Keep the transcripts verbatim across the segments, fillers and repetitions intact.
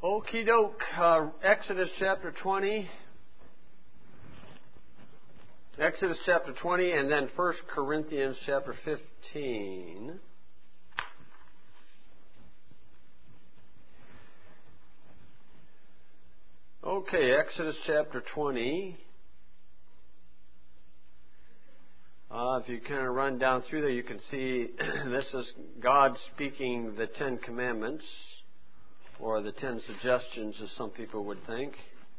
Okie doke. Uh, Exodus chapter twenty. Exodus chapter twenty and then First Corinthians chapter fifteen. Okay, Exodus chapter twenty. Uh, if you kind of run down through there, you can see this is God speaking the Ten Commandments, or the Ten Suggestions, as some people would think.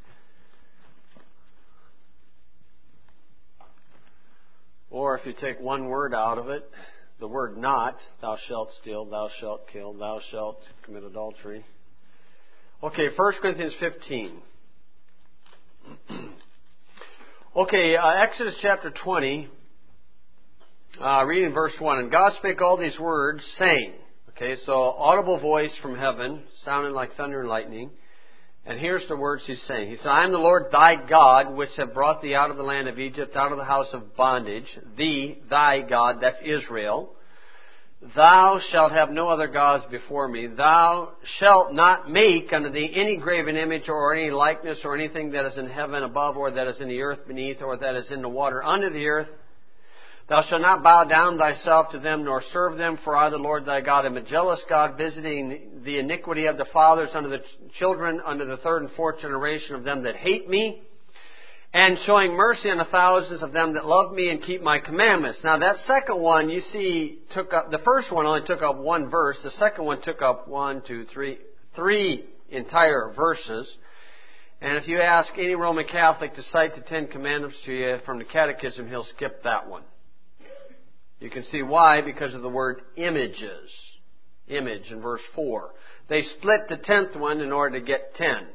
Or if you take one word out of it, the word not, thou shalt steal, thou shalt kill, thou shalt commit adultery. Okay, First Corinthians fifteen. Okay, uh, Exodus chapter twenty, uh, reading verse one. And God spake all these words, saying, okay, so audible voice from heaven, sounding like thunder and lightning. And here's the words he's saying. He said, I am the Lord thy God, which have brought thee out of the land of Egypt, out of the house of bondage. Thee, thy God, that's Israel. Thou shalt have no other gods before me. Thou shalt not make unto thee any graven image or any likeness or anything that is in heaven above, or that is in the earth beneath, or that is in the water under the earth. Thou shalt not bow down thyself to them, nor serve them, for I, the Lord thy God, am a jealous God, visiting the iniquity of the fathers unto the children, unto the third and fourth generation of them that hate me, and showing mercy unto thousands of them that love me and keep my commandments. Now that second one, you see, took up, the first one only took up one verse. The second one took up one, two, three, three entire verses. And if you ask any Roman Catholic to cite the Ten Commandments to you from the Catechism, he'll skip that one. You can see why, because of the word images. Image in verse four. They split the tenth one in order to get ten.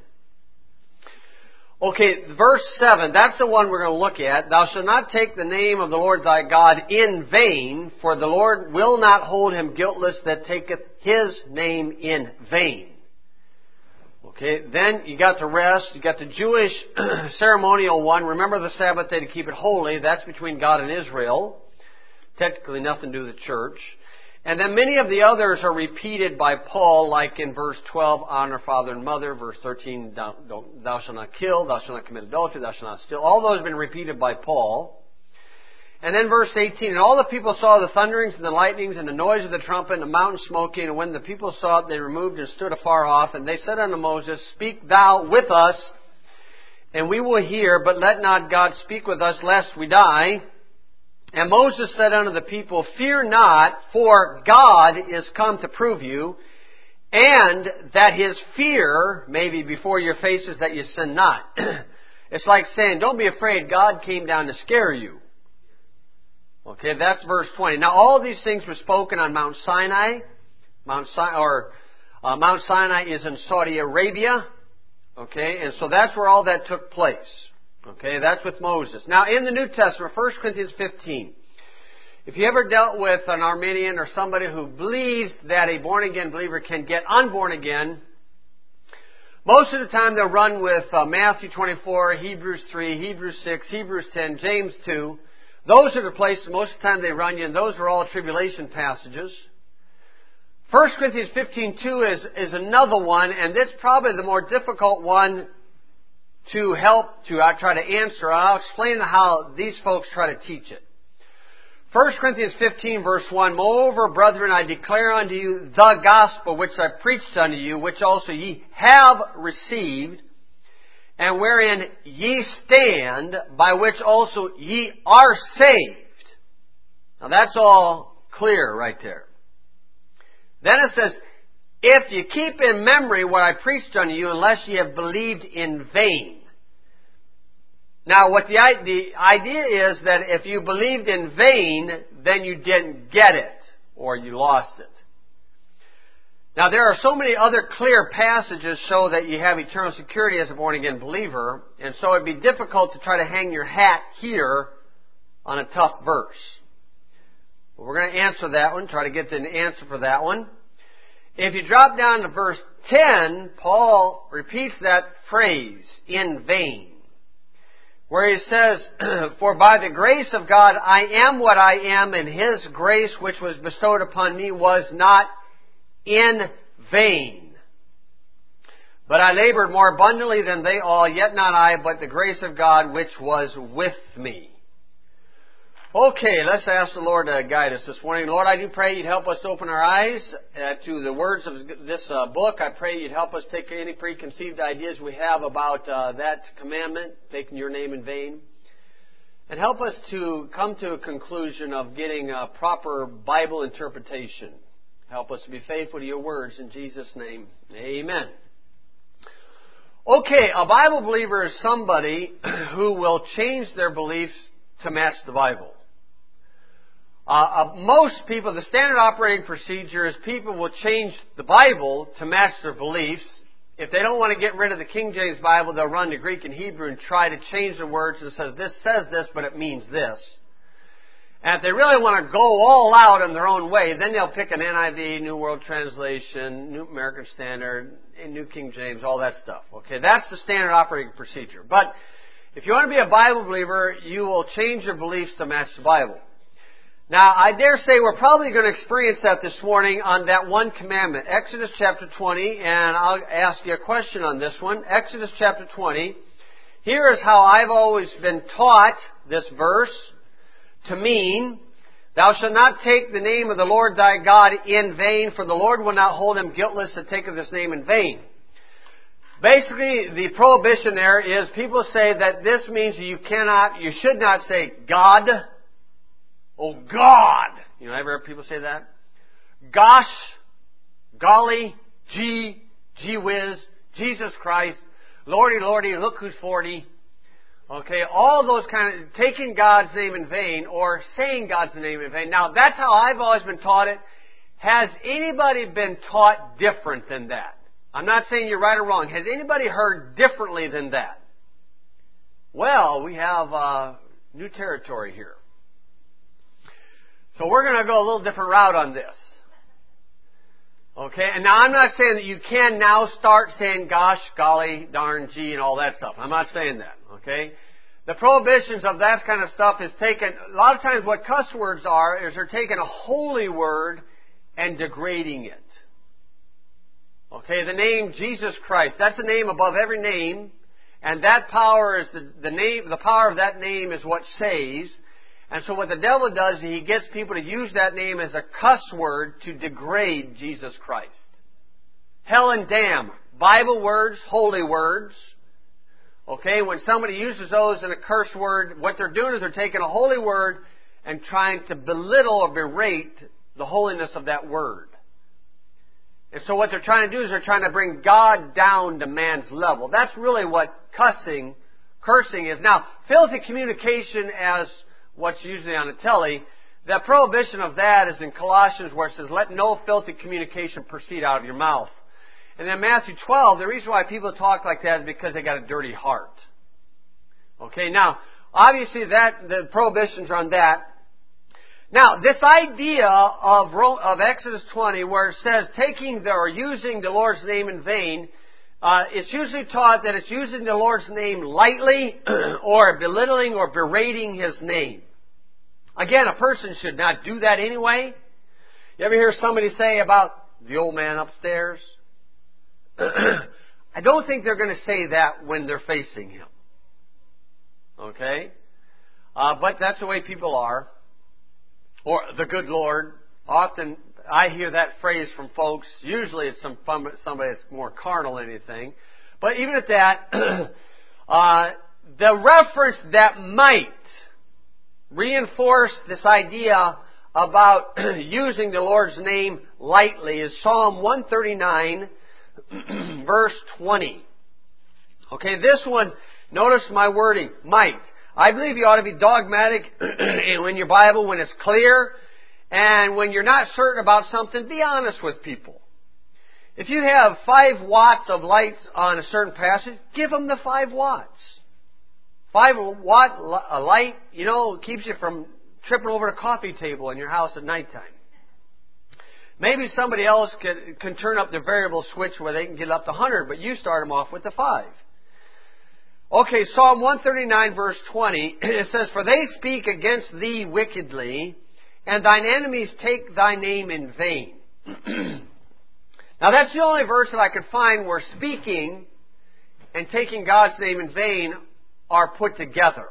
Okay, verse seven, that's the one we're going to look at. Thou shalt not take the name of the Lord thy God in vain, for the Lord will not hold him guiltless that taketh his name in vain. Okay, then you got the rest. You got the Jewish ceremonial one. Remember the Sabbath day to keep it holy. That's between God and Israel. Technically nothing to do with the church. And then many of the others are repeated by Paul, like in verse twelve, honor father and mother. Verse thirteen, thou, thou shalt not kill, thou shalt not commit adultery, thou shalt not steal. All those have been repeated by Paul. And then verse eighteen, and all the people saw the thunderings and the lightnings and the noise of the trumpet and the mountain smoking. And when the people saw it, they removed and stood afar off. And they said unto Moses, speak thou with us, and we will hear, but let not God speak with us, lest we die. And Moses said unto the people, fear not, for God is come to prove you, and that his fear may be before your faces, that you sin not. It's like saying, don't be afraid, God came down to scare you. Okay, that's verse twenty. Now all these things were spoken on Mount Sinai. Mount Sinai, or uh, Mount Sinai is in Saudi Arabia. Okay, and so that's where all that took place. Okay, that's with Moses. Now, in the New Testament, First Corinthians fifteen, if you ever dealt with an Arminian or somebody who believes that a born-again believer can get unborn again, most of the time they'll run with uh, Matthew twenty-four, Hebrews three, Hebrews six, Hebrews ten, James two. Those are the places most of the time they run you, and those are all tribulation passages. First Corinthians fifteen two is, is another one, and it's probably the more difficult one to help to I try to answer. I'll explain how these folks try to teach it. First Corinthians fifteen verse one, moreover, brethren, I declare unto you the gospel which I preached unto you, which also ye have received, and wherein ye stand, by which also ye are saved. Now that's all clear right there. Then it says, if you keep in memory what I preached unto you, unless ye have believed in vain. Now, what the, the idea is that if you believed in vain, then you didn't get it, or you lost it. Now, there are so many other clear passages show that you have eternal security as a born-again believer, and so it'd be difficult to try to hang your hat here on a tough verse. But we're going to answer that one, try to get an answer for that one. If you drop down to verse ten, Paul repeats that phrase, in vain, where he says, for by the grace of God I am what I am, and his grace which was bestowed upon me was not in vain. But I labored more abundantly than they all, yet not I, but the grace of God which was with me. Okay, let's ask the Lord to guide us this morning. Lord, I do pray you'd help us to open our eyes uh, to the words of this uh, book. I pray you'd help us take any preconceived ideas we have about uh, that commandment, taking your name in vain. And help us to come to a conclusion of getting a proper Bible interpretation. Help us to be faithful to your words in Jesus' name. Amen. Okay, a Bible believer is somebody who will change their beliefs to match the Bible. Uh, uh, most people, the standard operating procedure is people will change the Bible to match their beliefs. If they don't want to get rid of the King James Bible, they'll run to Greek and Hebrew and try to change the words and says, this says this, but it means this. And if they really want to go all out in their own way, then they'll pick an N I V, New World Translation, New American Standard, New King James, all that stuff. Okay, that's the standard operating procedure. But if you want to be a Bible believer, you will change your beliefs to match the Bible. Now, I dare say we're probably going to experience that this morning on that one commandment, Exodus chapter twenty, and I'll ask you a question on this one. Exodus chapter twenty. Here is how I've always been taught this verse to mean, thou shalt not take the name of the Lord thy God in vain, for the Lord will not hold him guiltless that taketh his name in vain. Basically, the prohibition there is people say that this means you cannot, you should not say God. Oh, God! You know, ever heard people say that? Gosh, golly, gee, gee whiz, Jesus Christ, Lordy, Lordy, look who's forty. Okay, all those kind of, taking God's name in vain or saying God's name in vain. Now, that's how I've always been taught it. Has anybody been taught different than that? I'm not saying you're right or wrong. Has anybody heard differently than that? Well, we have uh, new territory here. So we're going to go a little different route on this. Okay, and now I'm not saying that you can now start saying gosh, golly, darn, gee, and all that stuff. I'm not saying that, okay? The prohibitions of that kind of stuff is taken, a lot of times what cuss words are is they're taking a holy word and degrading it. Okay, the name Jesus Christ, that's the name above every name, and that power is the, the name, the power of that name is what saves. And so what the devil does is he gets people to use that name as a cuss word to degrade Jesus Christ. Hell and damn, Bible words, holy words. Okay, when somebody uses those in a curse word, what they're doing is they're taking a holy word and trying to belittle or berate the holiness of that word. And so what they're trying to do is they're trying to bring God down to man's level. That's really what cussing, cursing is. Now, filthy communication, as what's usually on the telly, the prohibition of that is in Colossians where it says, let no filthy communication proceed out of your mouth. And in Matthew twelve, the reason why people talk like that is because they got a dirty heart. Okay, now, obviously that the prohibitions are on that. Now, this idea of, of Exodus twenty where it says taking the, or using the Lord's name in vain, Uh, it's usually taught that it's using the Lord's name lightly or belittling or berating His name. Again, a person should not do that anyway. You ever hear somebody say about the old man upstairs? I don't think they're going to say that when they're facing him. Okay? Uh, but that's the way people are. Or the good Lord. Often I hear that phrase from folks. Usually it's some somebody that's more carnal than anything. But even at that, uh, the reference that might reinforce this idea about using the Lord's name lightly is Psalm one thirty-nine, verse twenty. Okay, this one, notice my wording, might. I believe you ought to be dogmatic in your Bible when it's clear. And when you're not certain about something, be honest with people. If you have five watts of lights on a certain passage, give them the five watts. Five watt light, you know, keeps you from tripping over a coffee table in your house at nighttime. Maybe somebody else can, can turn up the variable switch where they can get up to one hundred, but you start them off with the five. Okay, Psalm one thirty-nine, verse twenty, it says, for they speak against thee wickedly, and thine enemies take thy name in vain. Now that's the only verse that I could find where speaking and taking God's name in vain are put together.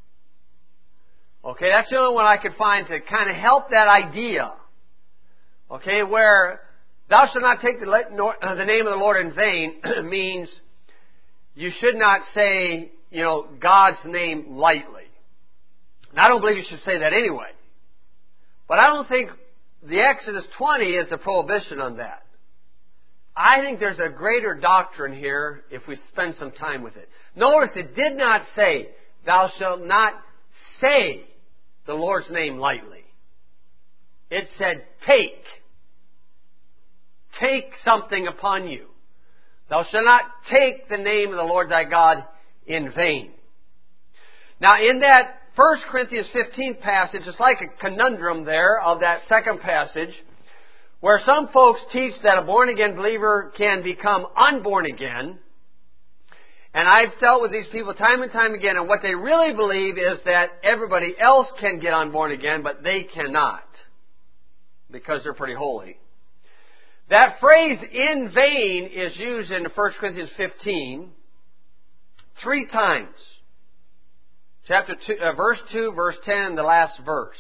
Okay, that's the only one I could find to kind of help that idea. Okay, where thou shalt not take the, the name of the Lord in vain means you should not say, you know, God's name lightly. And I don't believe you should say that anyway. But I don't think the Exodus twenty is the prohibition on that. I think there's a greater doctrine here if we spend some time with it. Notice it did not say, thou shalt not say the Lord's name lightly. It said, take. Take something upon you. Thou shalt not take the name of the Lord thy God in vain. Now in that First Corinthians fifteen passage, it's like a conundrum there of that second passage, where some folks teach that a born-again believer can become unborn again. And I've dealt with these people time and time again, and what they really believe is that everybody else can get unborn again, but they cannot, because they're pretty holy. That phrase, in vain, is used in First Corinthians fifteen three times. Chapter two, uh, verse two, verse ten, the last verse.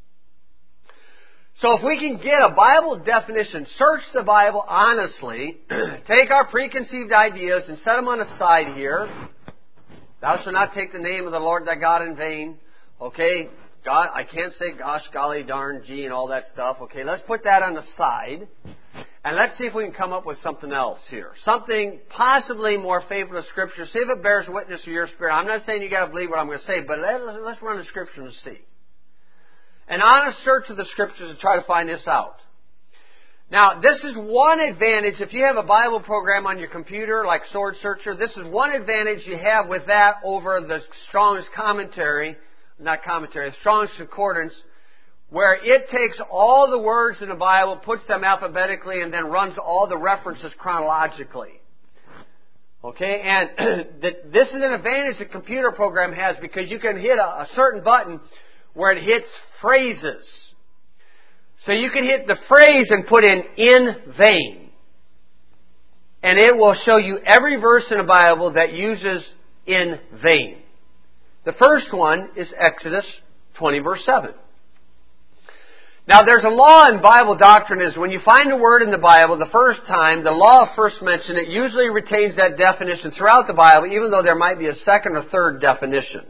So if we can get a Bible definition, search the Bible honestly, take our preconceived ideas and set them on the side here. Thou shalt not take the name of the Lord thy God in vain. Okay, God, I can't say gosh, golly, darn, gee, and all that stuff. Okay, let's put that on the side. And let's see if we can come up with something else here. Something possibly more faithful to Scripture. See if it bears witness to your spirit. I'm not saying you got to believe what I'm going to say, but let's, let's run the Scripture and see. An honest search of the Scriptures to try to find this out. Now, this is one advantage. If you have a Bible program on your computer, like Sword Searcher, this is one advantage you have with that over the Strong's commentary, not commentary, Strong's Concordance, where it takes all the words in the Bible, puts them alphabetically, and then runs all the references chronologically. Okay, and this is an advantage the computer program has because you can hit a, a certain button where it hits phrases. So you can hit the phrase and put in, in vain. And it will show you every verse in the Bible that uses in vain. The first one is Exodus twenty, verse seven. Now there's a law in Bible doctrine is when you find a word in the Bible the first time, the law of first mention, it usually retains that definition throughout the Bible, even though there might be a second or third definition.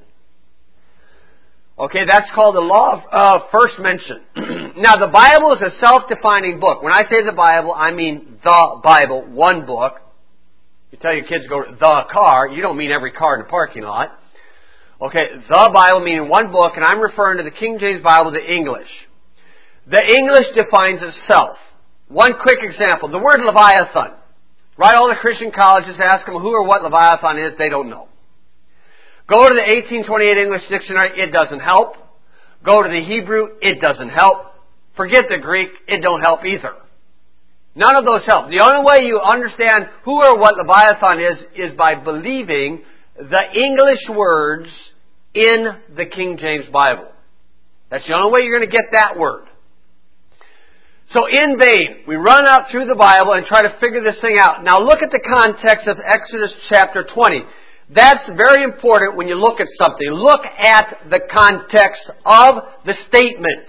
Okay, that's called the law of uh, first mention. Now the Bible is a self-defining book. When I say the Bible, I mean the Bible, one book. You tell your kids to go to the car, you don't mean every car in the parking lot. Okay, the Bible meaning one book, and I'm referring to the King James Bible, the English. The English defines itself. One quick example, the word Leviathan. Right, all the Christian colleges ask them who or what Leviathan is, they don't know. Go to the eighteen twenty-eight English Dictionary, it doesn't help. Go to the Hebrew, it doesn't help. Forget the Greek, it don't help either. None of those help. The only way you understand who or what Leviathan is, is by believing the English words in the King James Bible. That's the only way you're going to get that word. So in vain, we run out through the Bible and try to figure this thing out. Now look at the context of Exodus chapter twenty. That's very important when you look at something. Look at the context of the statement.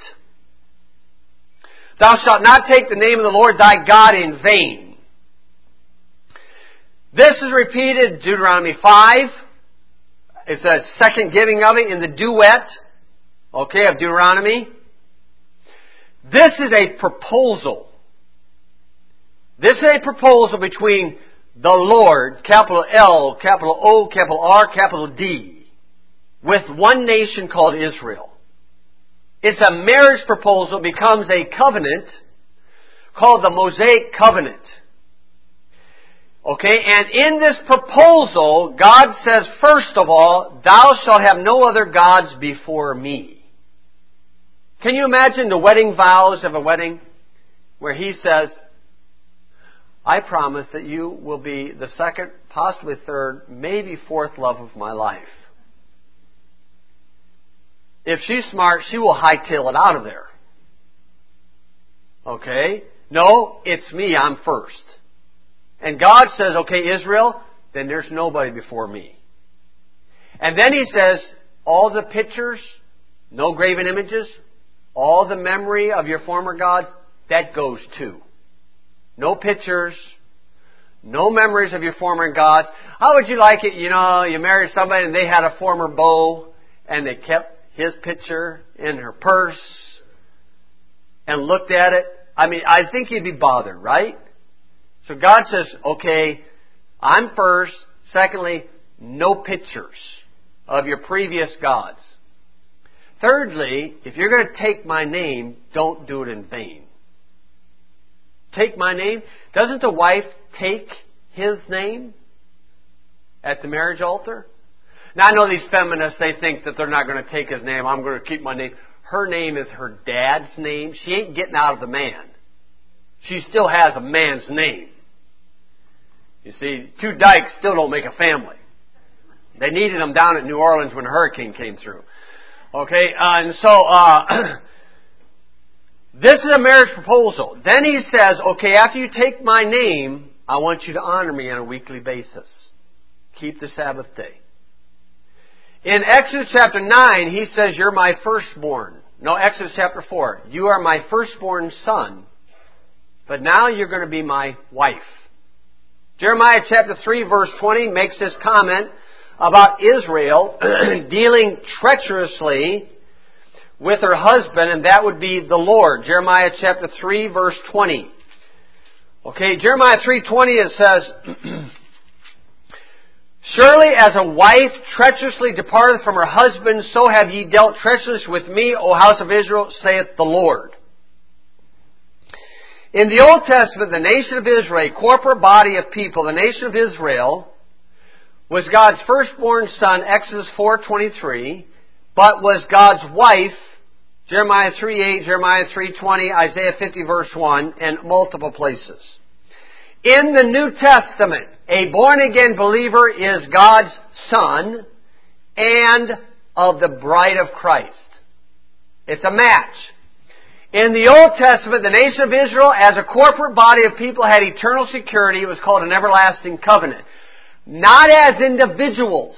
Thou shalt not take the name of the Lord thy God in vain. This is repeated in Deuteronomy five. It's a second giving of it in the duet, okay, of Deuteronomy. This is a proposal. This is a proposal between the Lord, capital L, capital O, capital R, capital D, with one nation called Israel. It's a marriage proposal, becomes a covenant called the Mosaic Covenant. Okay, and in this proposal, God says, first of all, thou shalt have no other gods before me. Can you imagine the wedding vows of a wedding where he says, I promise that you will be the second, possibly third, maybe fourth love of my life. If she's smart, she will hightail it out of there. Okay? No, it's me, I'm first. And God says, okay, Israel, then there's nobody before me. And then He says, all the pictures, no graven images, all the memory of your former gods, that goes too. No pictures, no memories of your former gods. How would you like it, you know, you married somebody and they had a former beau and they kept his picture in her purse and looked at it? I mean, I think you'd be bothered, right? So God says, okay, I'm first. Secondly, no pictures of your previous gods. Thirdly, if you're going to take my name, don't do it in vain. Take my name. Doesn't the wife take his name at the marriage altar? Now, I know these feminists, they think that they're not going to take his name. I'm going to keep my name. Her name is her dad's name. She ain't getting out of the man. She still has a man's name. You see, two dykes still don't make a family. They needed them down at New Orleans when a hurricane came through. Okay, uh, and so uh, this is a marriage proposal. Then he says, okay, after you take my name, I want you to honor me on a weekly basis. Keep the Sabbath day. In Exodus chapter nine, he says, you're my firstborn. No, Exodus chapter four. You are my firstborn son, but now you're going to be my wife. Jeremiah chapter three, verse twenty makes this comment about Israel dealing treacherously with her husband, and that would be the Lord. Jeremiah chapter three, verse twenty. Okay, Jeremiah three twenty, it says, surely as a wife treacherously departeth from her husband, so have ye dealt treacherously with me, O house of Israel, saith the Lord. In the Old Testament, the nation of Israel, a corporate body of people, the nation of Israel, was God's firstborn son, Exodus four twenty-three, but was God's wife, Jeremiah three eight, Jeremiah three twenty, Isaiah fifty verse one, and multiple places. In the New Testament, a born-again believer is God's son and of the bride of Christ. It's a match. In the Old Testament, the nation of Israel, as a corporate body of people, had eternal security. It was called an everlasting covenant. Not as individuals.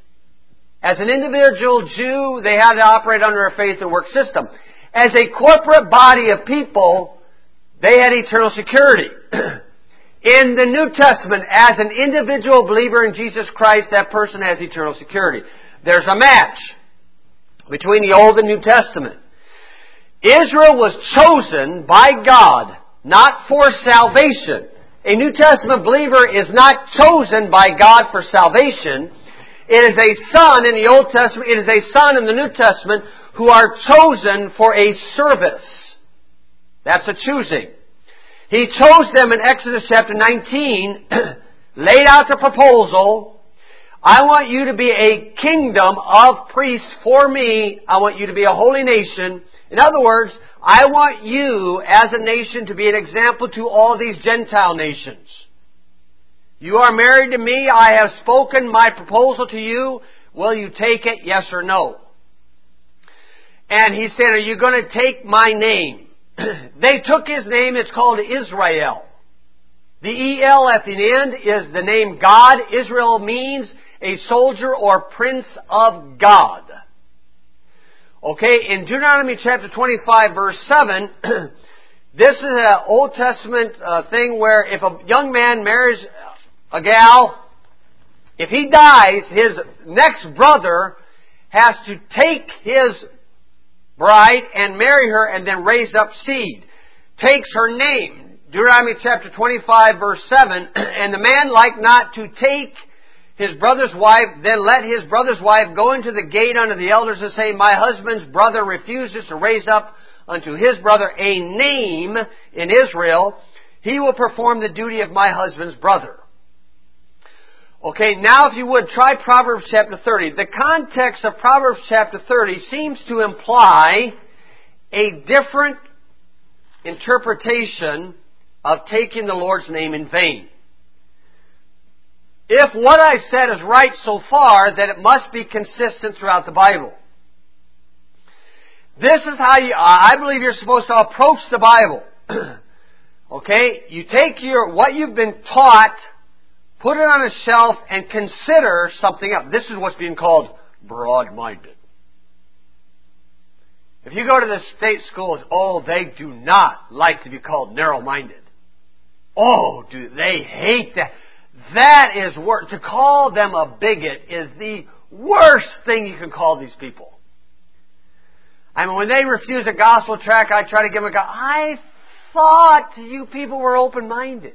As an individual Jew, they had to operate under a faith and work system. As a corporate body of people, they had eternal security. In the New Testament, as an individual believer in Jesus Christ, that person has eternal security. There's a match between the Old and New Testament. Israel was chosen by God, not for salvation. A New Testament believer is not chosen by God for salvation. It is a son in the Old Testament, it is a son in the New Testament who are chosen for a service. That's a choosing. He chose them in Exodus chapter nineteen, laid out the proposal. I want you to be a kingdom of priests for me. I want you to be a holy nation. In other words, I want you as a nation to be an example to all these Gentile nations. You are married to me. I have spoken my proposal to you. Will you take it? Yes or no? And he said, are you going to take my name? They took his name. It's called Israel. The E L at the end is the name God. Israel means a soldier or prince of God. Okay, in Deuteronomy chapter twenty-five, verse seven, this is an Old Testament uh, thing where if a young man marries a gal, if he dies, his next brother has to take his bride and marry her and then raise up seed. Takes her name. Deuteronomy chapter twenty-five, verse seven, and the man like not to take his brother's wife, then let his brother's wife go into the gate unto the elders and say, my husband's brother refuses to raise up unto his brother a name in Israel. He will perform the duty of my husband's brother. Okay, now if you would, try Proverbs chapter thirty. The context of Proverbs chapter thirty seems to imply a different interpretation of taking the Lord's name in vain. If what I said is right so far, then it must be consistent throughout the Bible. This is how you, I believe you're supposed to approach the Bible. Okay? You take your what you've been taught, put it on a shelf, and consider something else. This is what's being called broad-minded. If you go to the state schools, oh, they do not like to be called narrow-minded. Oh, do they hate that. That is worse. To call them a bigot is the worst thing you can call these people. I mean, when they refuse a gospel tract, I try to give them a go. I thought you people were open-minded.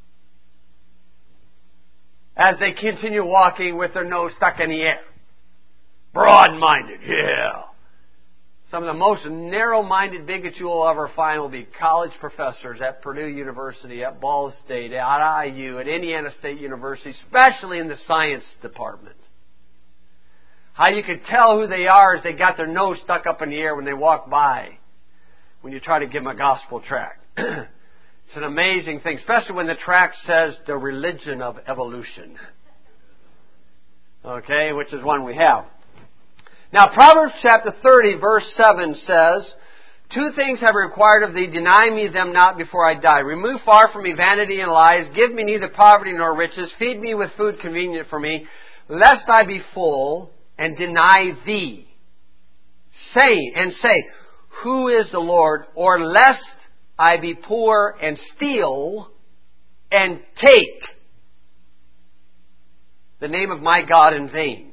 As they continue walking with their nose stuck in the air. Broad-minded, yeah. Some of the most narrow-minded bigots you will ever find will be college professors at Purdue University, at Ball State, at I U, at Indiana State University, especially in the science department. How you can tell who they are is they got their nose stuck up in the air when they walk by, when you try to give them a gospel tract. It's an amazing thing, especially when the tract says the religion of evolution. Okay, which is one we have. Now, Proverbs chapter thirty, verse seven says, two things have I required of thee, deny me them not before I die. Remove far from me vanity and lies, give me neither poverty nor riches, feed me with food convenient for me, lest I be full and deny thee. Say, and say, who is the Lord? Or lest I be poor and steal and take the name of my God in vain.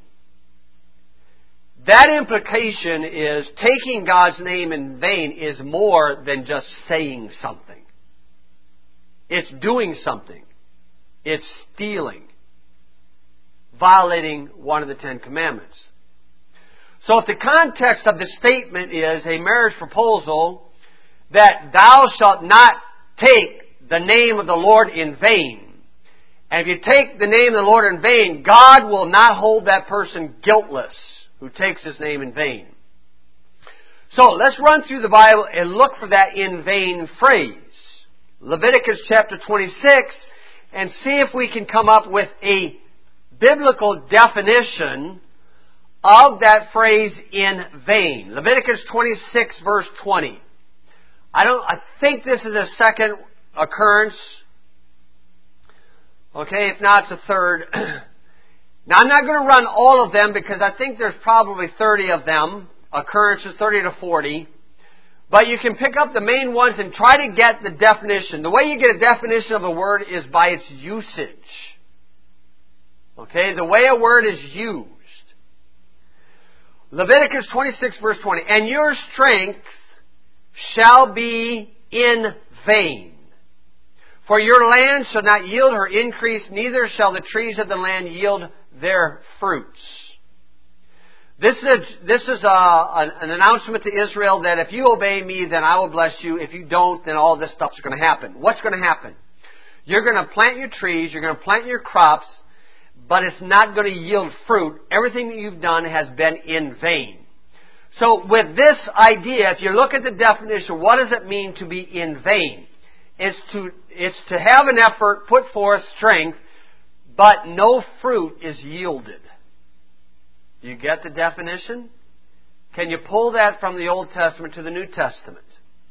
That implication is taking God's name in vain is more than just saying something. It's doing something. It's stealing. Violating one of the Ten Commandments. So if the context of the statement is a marriage proposal that thou shalt not take the name of the Lord in vain, and if you take the name of the Lord in vain, God will not hold that person guiltless who takes His name in vain. So let's run through the Bible and look for that in vain phrase. Leviticus chapter twenty-six, and see if we can come up with a biblical definition of that phrase in vain. Leviticus twenty-six verse twenty. I don't, I think this is a second occurrence. Okay, if not, it's a third. Now, I'm not going to run all of them because I think there's probably thirty of them, occurrences, thirty to forty. But you can pick up the main ones and try to get the definition. The way you get a definition of a word is by its usage. Okay, the way a word is used. Leviticus twenty-six verse twenty. And your strength shall be in vain. For your land shall not yield her increase, neither shall the trees of the land yield their fruits. This is, a, this is a, an, an announcement to Israel that if you obey me, then I will bless you. If you don't, then all this stuff's going to happen. What's going to happen? You're going to plant your trees, you're going to plant your crops, but it's not going to yield fruit. Everything that you've done has been in vain. So with this idea, if you look at the definition, what does it mean to be in vain? It's to, it's to have an effort, put forth strength, but no fruit is yielded. You get the definition? Can you pull that from the Old Testament to the New Testament?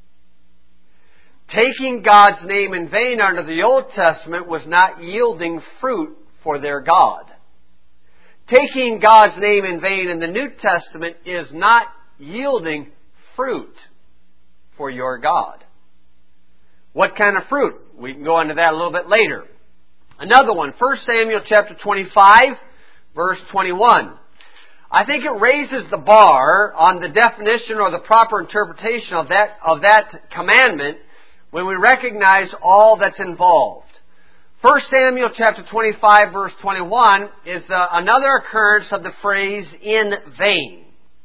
Taking God's name in vain under the Old Testament was not yielding fruit for their God. Taking God's name in vain in the New Testament is not yielding fruit for your God. What kind of fruit? We can go into that a little bit later. Another one, First Samuel chapter twenty-five, verse twenty-one. I think it raises the bar on the definition or the proper interpretation of that, of that commandment when we recognize all that's involved. First Samuel chapter twenty-five, verse twenty-one is uh, another occurrence of the phrase in vain.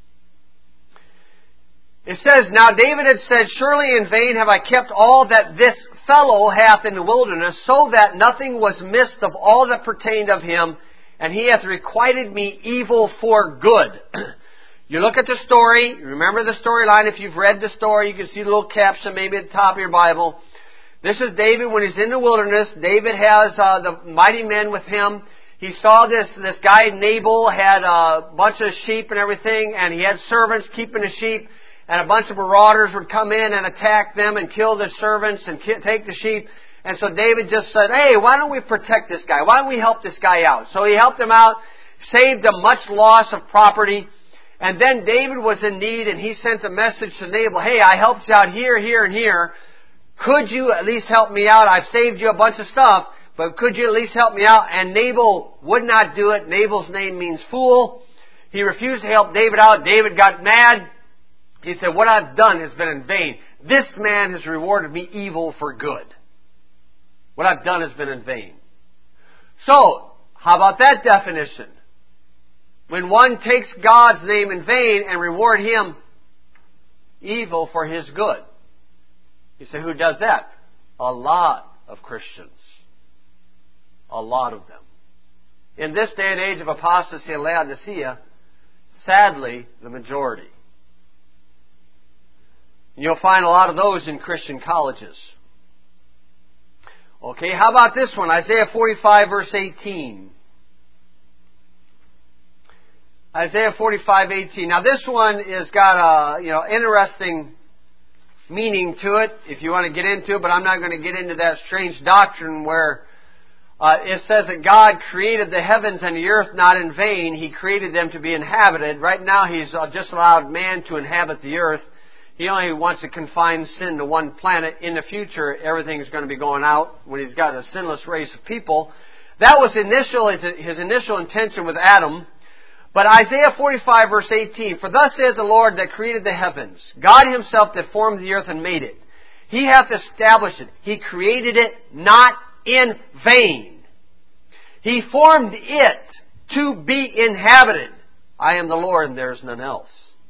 It says, Now David had said, Surely in vain have I kept all that this fellow hath in the wilderness, so that nothing was missed of all that pertained of him, and he hath requited me evil for good. You look at the story, remember the storyline. If you've read the story, you can see the little caption maybe at the top of your Bible. This is David when he's in the wilderness. David has uh, the mighty men with him. He saw this, this guy Nabal had a bunch of sheep and everything, and he had servants keeping the sheep. and a bunch of marauders would come in and attack them and kill their servants and take the sheep. And so David just said, hey, why don't we protect this guy? Why don't we help this guy out? So he helped him out, saved him much loss of property. And then David was in need, and he sent a message to Nabal, hey, I helped you out here, here, and here. Could you at least help me out? I've saved you a bunch of stuff, but could you at least help me out? And Nabal would not do it. Nabal's name means fool. He refused to help David out. David got mad. He said, what I've done has been in vain. This man has rewarded me evil for good. What I've done has been in vain. So, how about that definition? When one takes God's name in vain and reward Him evil for His good. You say, who does that? A lot of Christians. A lot of them. In this day and age of apostasy and Laodicea, sadly, the majority. You'll find a lot of those in Christian colleges. Okay, how about this one? Isaiah forty-five, verse eighteen. Isaiah forty-five, eighteen. Now this one has got a, you know, interesting meaning to it, if you want to get into it, but I'm not going to get into that strange doctrine where uh, it says that God created the heavens and the earth not in vain. He created them to be inhabited. Right now He's uh, just allowed man to inhabit the earth. He only wants to confine sin to one planet. In the future, everything's going to be going out when He's got a sinless race of people. That was initial his, his initial intention with Adam. But Isaiah forty-five, verse eighteen, for thus saith the Lord that created the heavens, God Himself that formed the earth and made it. He hath established it. He created it not in vain. He formed it to be inhabited. I am the Lord and there is none else.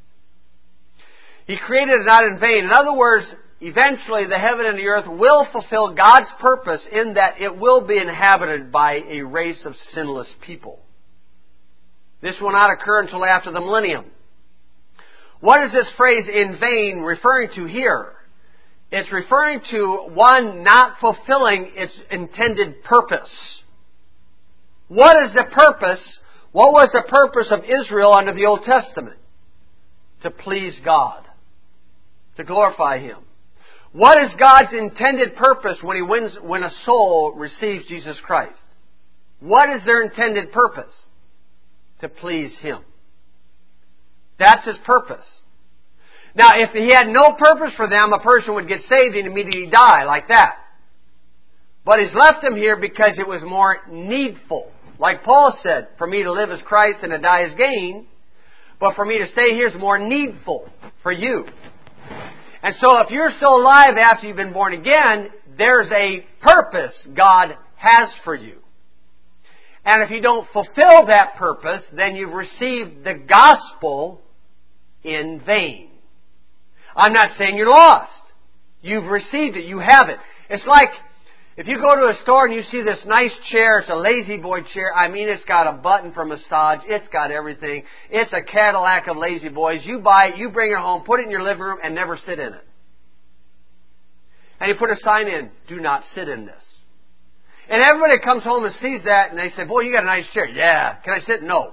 He created it not in vain. In other words, eventually the heaven and the earth will fulfill God's purpose in that it will be inhabited by a race of sinless people. This will not occur until after the millennium. What is this phrase in vain referring to here? It's referring to one not fulfilling its intended purpose. What is the purpose? What was the purpose of Israel under the Old Testament? To please God. To glorify Him. What is God's intended purpose when He wins, when a soul receives Jesus Christ? What is their intended purpose? To please Him. That's His purpose. Now, if He had no purpose for them, a person would get saved and immediately die like that. But He's left them here because it was more needful. Like Paul said, for me to live is Christ and to die is gain. But for me to stay here is more needful for you. And so if you're still alive after you've been born again, there's a purpose God has for you. And if you don't fulfill that purpose, then you've received the gospel in vain. I'm not saying you're lost. You've received it. You have it. It's like if you go to a store and you see this nice chair, it's a Lazy Boy chair. I mean, it's got a button for massage. It's got everything. It's a Cadillac of Lazy Boys. You buy it, you bring it home, put it in your living room, and never sit in it. And you put a sign in, do not sit in this. And everybody comes home and sees that, and they say, boy, you got a nice chair. Yeah. Can I sit? No.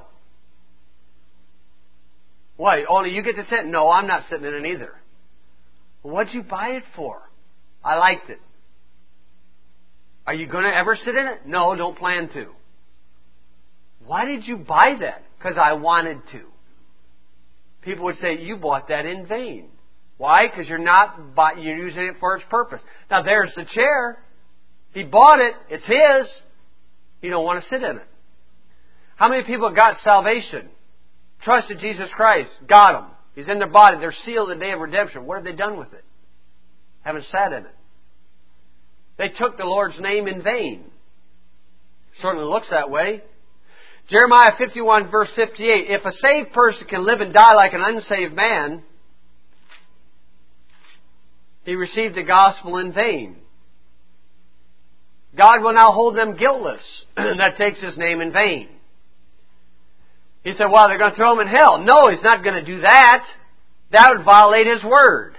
Why? Only you get to sit? No, I'm not sitting in it either. Well, what'd you buy it for? I liked it. Are you going to ever sit in it? No, don't plan to. Why did you buy that? Because I wanted to. People would say, you bought that in vain. Why? Because you're not buy- you're using it for its purpose. Now, there's the chair. He bought it. It's his. You don't want to sit in it. How many people got salvation? Trusted Jesus Christ. Got him. He's in their body. They're sealed the day of redemption. What have they done with it? Haven't sat in it. They took the Lord's name in vain. Certainly looks that way. Jeremiah fifty-one verse fifty-eight. If a saved person can live and die like an unsaved man, he received the gospel in vain. God will now hold them guiltless. That takes His name in vain. He said, well, they're going to throw him in hell. No, He's not going to do that. That would violate His word.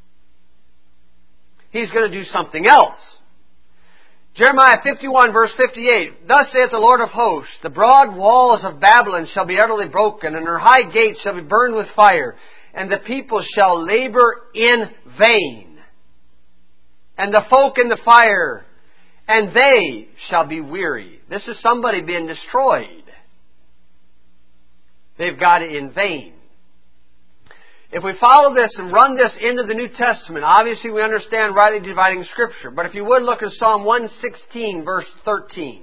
He's going to do something else. Jeremiah fifty-one verse fifty-eight. Thus saith the Lord of hosts, the broad walls of Babylon shall be utterly broken, and her high gates shall be burned with fire. and the people shall labor in vain. And the folk in the fire, and they shall be weary. This is somebody being destroyed. They've got it in vain. If we follow this and run this into the New Testament, obviously we understand rightly dividing Scripture. But if you would look at Psalm one sixteen, verse thirteen.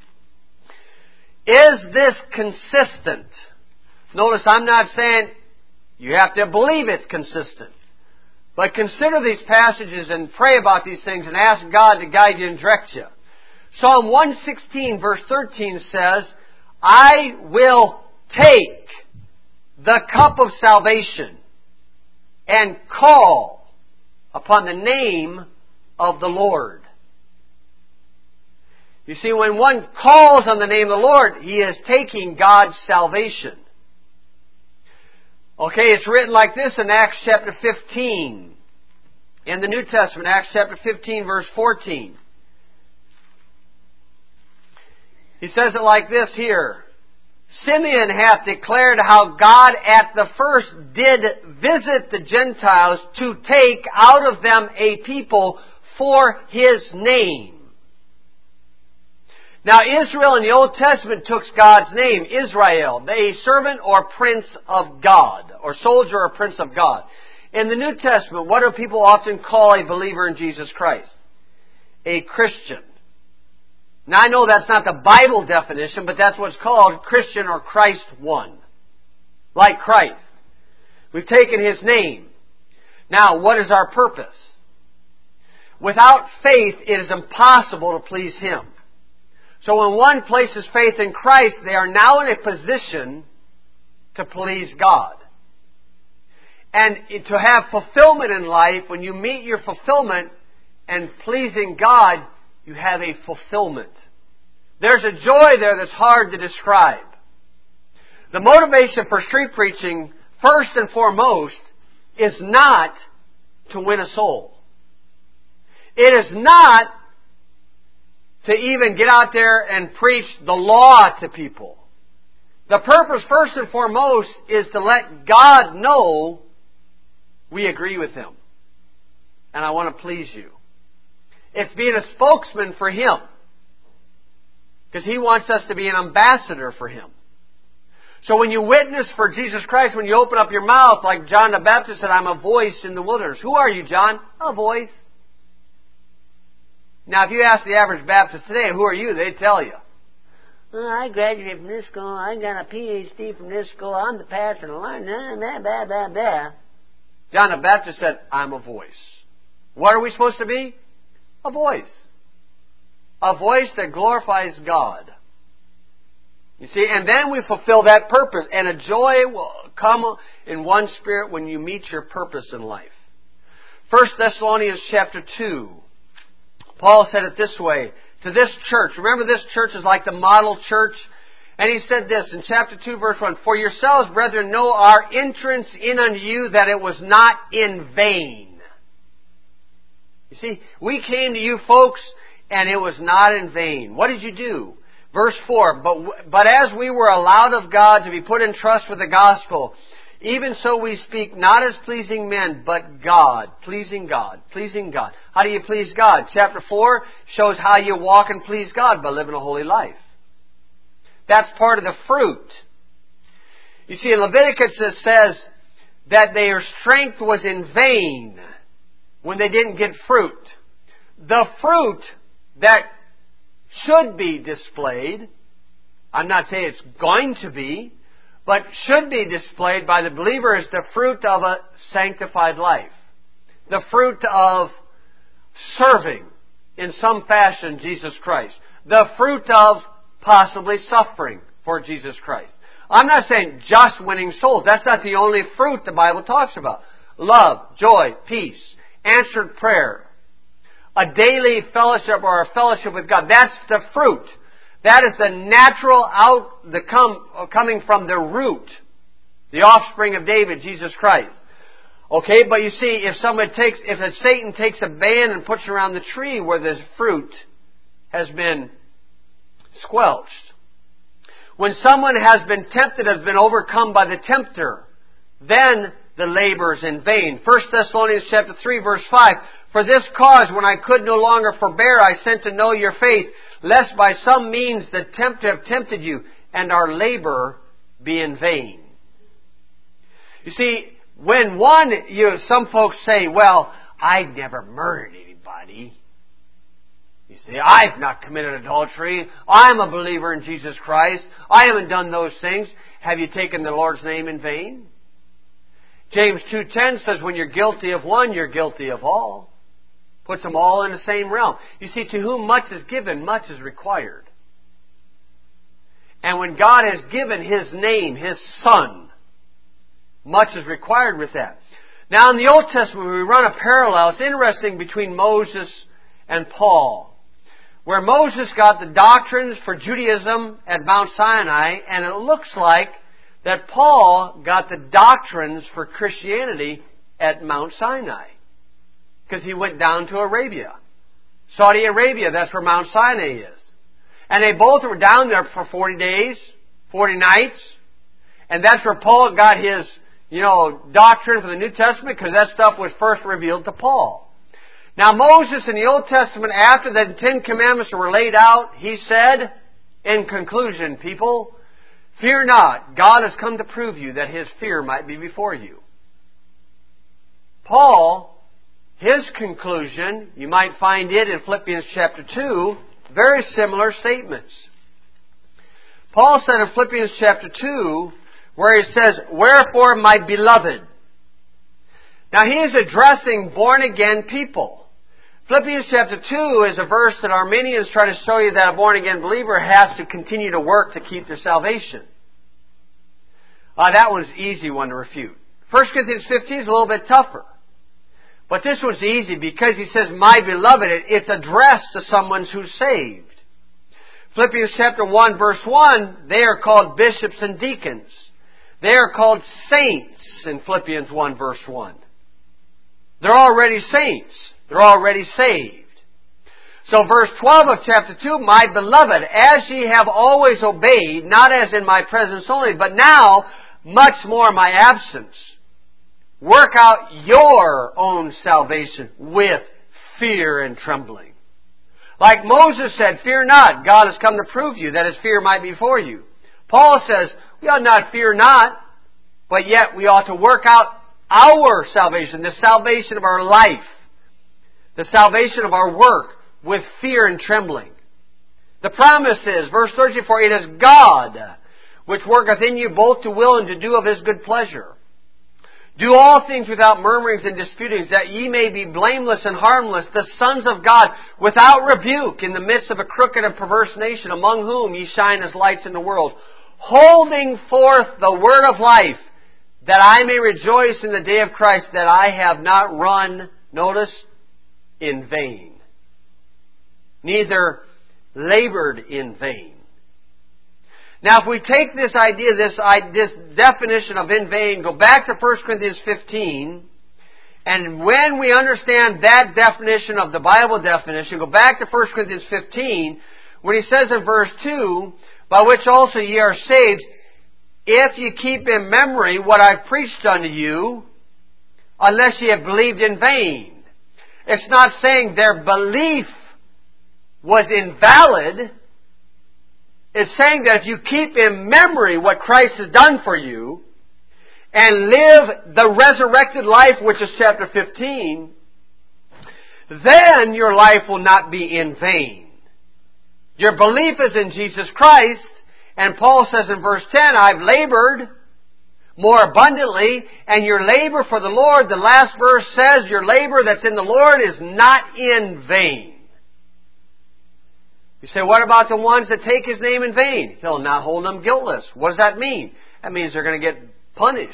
Is this consistent? Notice I'm not saying you have to believe it's consistent. But consider these passages and pray about these things and ask God to guide you and direct you. Psalm one sixteen, verse thirteen says, I will take the cup of salvation and call upon the name of the Lord. You see, when one calls on the name of the Lord, he is taking God's salvation. Okay, it's written like this in Acts chapter fifteen. In the New Testament, Acts chapter fifteen, verse fourteen. He says it like this here. Simeon hath declared how God at the first did visit the Gentiles to take out of them a people for His name. Now Israel in the Old Testament took God's name, Israel, a servant or prince of God, or soldier or prince of God. In the New Testament, what do people often call a believer in Jesus Christ? A Christian. Now I know that's not the Bible definition, but that's what's called Christian or Christ one. Like Christ. We've taken His name. Now, what is our purpose? Without faith, it is impossible to please Him. So when one places faith in Christ, they are now in a position to please God. And to have fulfillment in life, when you meet your fulfillment and pleasing God, you have a fulfillment. There's a joy there that's hard to describe. The motivation for street preaching, first and foremost, is not to win a soul. It is not to even get out there and preach the law to people. The purpose, first and foremost, is to let God know we agree with Him. And I want to please you. It's being a spokesman for Him. Because He wants us to be an ambassador for Him. So when you witness for Jesus Christ, when you open up your mouth, like John the Baptist said, I'm a voice in the wilderness. Who are you, John? A voice. Now, if you ask the average Baptist today, who are you? They'd tell you. Well, I graduated from this school. I got a P H D from this school. I'm the pastor. Blah, blah, blah, blah, blah. John the Baptist said, I'm a voice. What are we supposed to be? A voice. A voice that glorifies God. You see, and then we fulfill that purpose. And a joy will come in one spirit when you meet your purpose in life. First Thessalonians chapter two. Paul said it this way, to this church. Remember, this church is like the model church. And he said this in chapter two, verse one, For yourselves, brethren, know our entrance in unto you, that it was not in vain. You see, we came to you folks, and it was not in vain. What did you do? Verse four, but, but as we were allowed of God to be put in trust with the gospel, even so we speak not as pleasing men, but God. Pleasing God. Pleasing God. How do you please God? Chapter four shows how you walk and please God by living a holy life. That's part of the fruit. You see, in Leviticus it says that their strength was in vain when they didn't get fruit. The fruit that should be displayed, I'm not saying it's going to be, but should be displayed by the believer is the fruit of a sanctified life. The fruit of serving in some fashion Jesus Christ. The fruit of possibly suffering for Jesus Christ. I'm not saying just winning souls. That's not the only fruit the Bible talks about. Love, joy, peace, answered prayer, a daily fellowship or a fellowship with God. That's the fruit. That is the natural out, the come, coming from the root, the offspring of David, Jesus Christ. Okay, but you see, if someone takes, if a Satan takes a band and puts it around the tree where the fruit has been squelched. When someone has been tempted, has been overcome by the tempter, then the labors in vain. First Thessalonians chapter three, verse five. For this cause, when I could no longer forbear, I sent to know your faith, lest by some means the tempt have tempted you, and our labor be in vain. You see, when one, you know, some folks say, well, I never murdered anybody. You say, I've not committed adultery. I'm a believer in Jesus Christ. I haven't done those things. Have you taken the Lord's name in vain? James two ten says, when you're guilty of one, you're guilty of all. Puts them all in the same realm. You see, to whom much is given, much is required. And when God has given His name, His Son, much is required with that. Now in the Old Testament, we run a parallel. It's interesting between Moses and Paul, where Moses got the doctrines for Judaism at Mount Sinai, and it looks like that Paul got the doctrines for Christianity at Mount Sinai, because he went down to Arabia. Saudi Arabia, that's where Mount Sinai is. And they both were down there for forty days, forty nights, and that's where Paul got his, you know, doctrine for the New Testament, because that stuff was first revealed to Paul. Now Moses in the Old Testament, after the Ten Commandments were laid out, he said, in conclusion, people, fear not, God has come to prove you that His fear might be before you. Paul, his conclusion, you might find it in Philippians chapter two, very similar statements. Paul said in Philippians chapter two, where he says, wherefore, my beloved. Now he is addressing born-again people. Philippians chapter two is a verse that Arminians try to show you that a born-again believer has to continue to work to keep their salvation. Uh, that one's an easy one to refute. First Corinthians fifteen is a little bit tougher. But this one's easy because he says, my beloved, it's addressed to someone who's saved. Philippians chapter one, verse one, they are called bishops and deacons. They are called saints in Philippians one, verse one. They're already saints. They're already saved. So verse twelve of chapter two, my beloved, as ye have always obeyed, not as in my presence only, but now much more in my absence, work out your own salvation with fear and trembling. Like Moses said, fear not, God has come to prove you that His fear might be for you. Paul says, we ought not fear not, but yet we ought to work out our salvation, the salvation of our life, the salvation of our work, with fear and trembling. The promise is, verse thirty-four, it is God which worketh in you both to will and to do of His good pleasure. Do all things without murmurings and disputings, that ye may be blameless and harmless, the sons of God, without rebuke, in the midst of a crooked and perverse nation, among whom ye shine as lights in the world, holding forth the word of life, that I may rejoice in the day of Christ, that I have not run, notice, in vain, neither labored in vain. Now, if we take this idea, this, this definition of in vain, go back to First Corinthians fifteen, and when we understand that definition of the Bible definition, go back to First Corinthians fifteen, when he says in verse two, by which also ye are saved, if ye keep in memory what I've preached unto you, unless ye have believed in vain. It's not saying their belief was invalid. It's saying that if you keep in memory what Christ has done for you and live the resurrected life, which is chapter fifteen, then your life will not be in vain. Your belief is in Jesus Christ, and Paul says in verse ten, I've labored more abundantly, and your labor for the Lord, the last verse says, your labor that's in the Lord is not in vain. You say, what about the ones that take His name in vain? He'll not hold them guiltless. What does that mean? That means they're going to get punished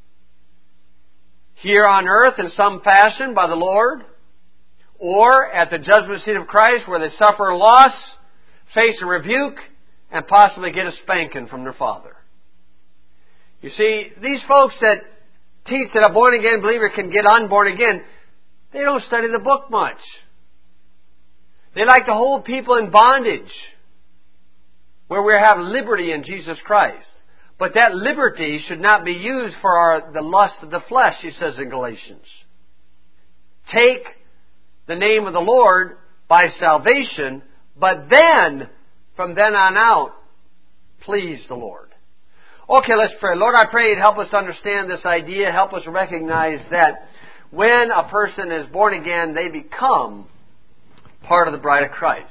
here on earth in some fashion by the Lord, or at the judgment seat of Christ where they suffer a loss, face a rebuke, and possibly get a spanking from their Father. You see, these folks that teach that a born-again believer can get unborn again, they don't study the book much. They like to hold people in bondage where we have liberty in Jesus Christ. But that liberty should not be used for our, the lust of the flesh, he says in Galatians. Take the name of the Lord by salvation, but then, from then on out, please the Lord. Okay, let's pray. Lord, I pray you'd help us understand this idea. Help us recognize that when a person is born again, they become part of the bride of Christ.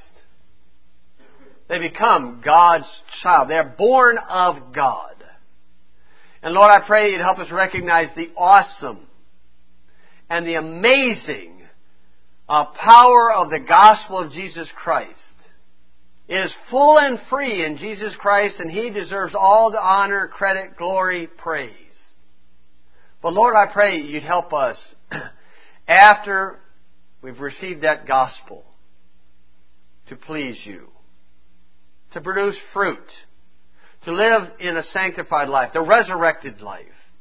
They become God's child. They're born of God. And Lord, I pray you'd help us recognize the awesome and the amazing uh, power of the gospel of Jesus Christ. It is full and free in Jesus Christ, and He deserves all the honor, credit, glory, praise. But Lord, I pray you'd help us after we've received that gospel to please you, to produce fruit, to live in a sanctified life, the resurrected life,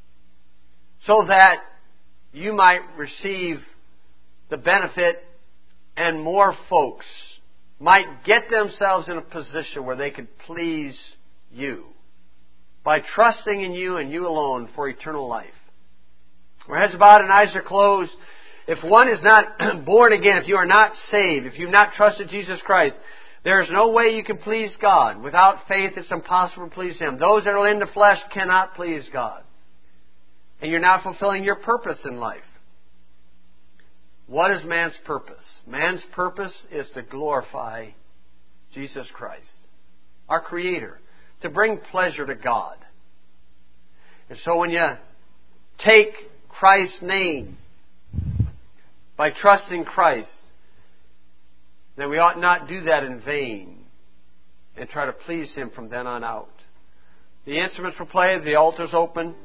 so that you might receive the benefit and more folks might get themselves in a position where they could please you by trusting in you and you alone for eternal life. Our heads are bowed and eyes are closed. If one is not born again, if you are not saved, if you've not trusted Jesus Christ, there is no way you can please God. Without faith, it's impossible to please Him. Those that are in the flesh cannot please God. And you're not fulfilling your purpose in life. What is man's purpose? Man's purpose is to glorify Jesus Christ, our Creator, to bring pleasure to God. And so when you take Christ's name by trusting Christ, then we ought not do that in vain and try to please Him from then on out. The instruments were played, the altar's open.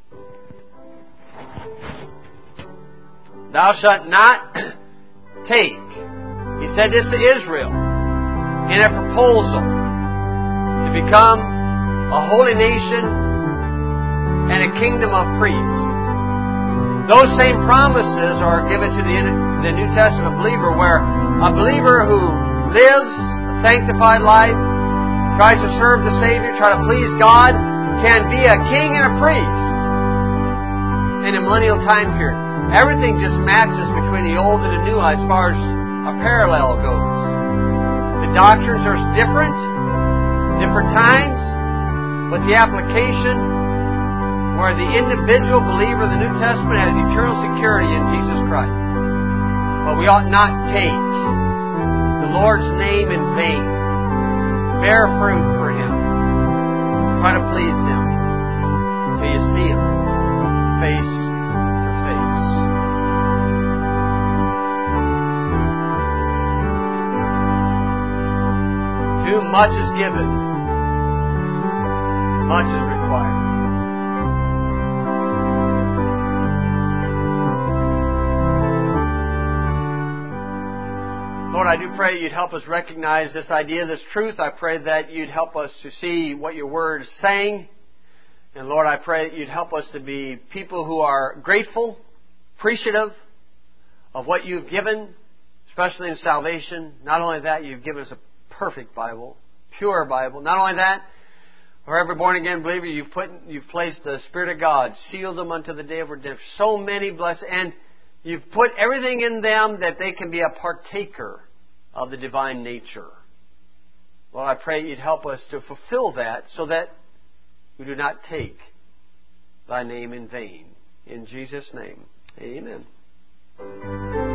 Thou shalt not take. He said this to Israel in a proposal to become a holy nation and a kingdom of priests. Those same promises are given to the, the New Testament believer, where a believer who lives a sanctified life, tries to serve the Savior, try to please God, can be a king and a priest in a millennial time period. Everything just matches between the old and the new as far as a parallel goes. The doctrines are different, different times, but the application where the individual believer of the New Testament has eternal security in Jesus Christ. But we ought not take the Lord's name in vain. Bear fruit for Him. Try to please Him till you see Him face to face. Too much is given. Much is required. Lord, I do pray you'd help us recognize this idea, this truth. I pray that you'd help us to see what your word is saying. And Lord, I pray that you'd help us to be people who are grateful, appreciative of what you've given, especially in salvation. Not only that, you've given us a perfect Bible, pure Bible. Not only that, for every born-again believer, you've put, you've placed the Spirit of God, sealed them unto the day of redemption. So many blessings. And you've put everything in them that they can be a partaker of the divine nature. Lord, I pray you'd help us to fulfill that so that we do not take thy name in vain. In Jesus' name, amen.